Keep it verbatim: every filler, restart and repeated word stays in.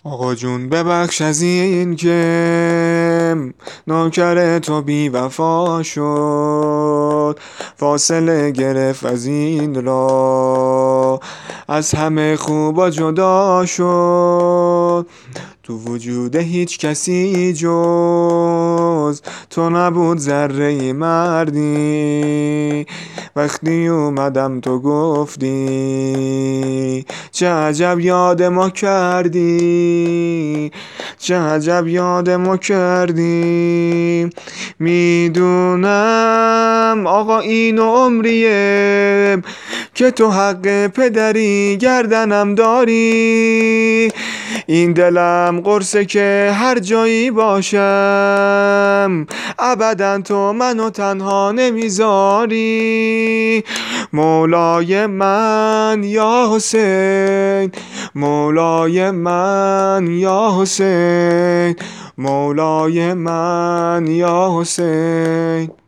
آقا جون ببخش از این که نوکر تو بی وفا شد، فاصله گرفت از این را از همه خوبا جدا شد. تو وجود هیچ کسی جز تو نبود ذره مردی، وقتی اومدم تو گفتی چه عجب یاد ما کردی، چه عجب یاد ما کردی. میدونم آقا این عمریه که تو حق پدری گردنم داری، این دلم قرصه که هر جایی باشم ابدا تو منو تنها نمیذاری. مولای من یا حسین، مولای من یا حسین، مولای من یا حسین.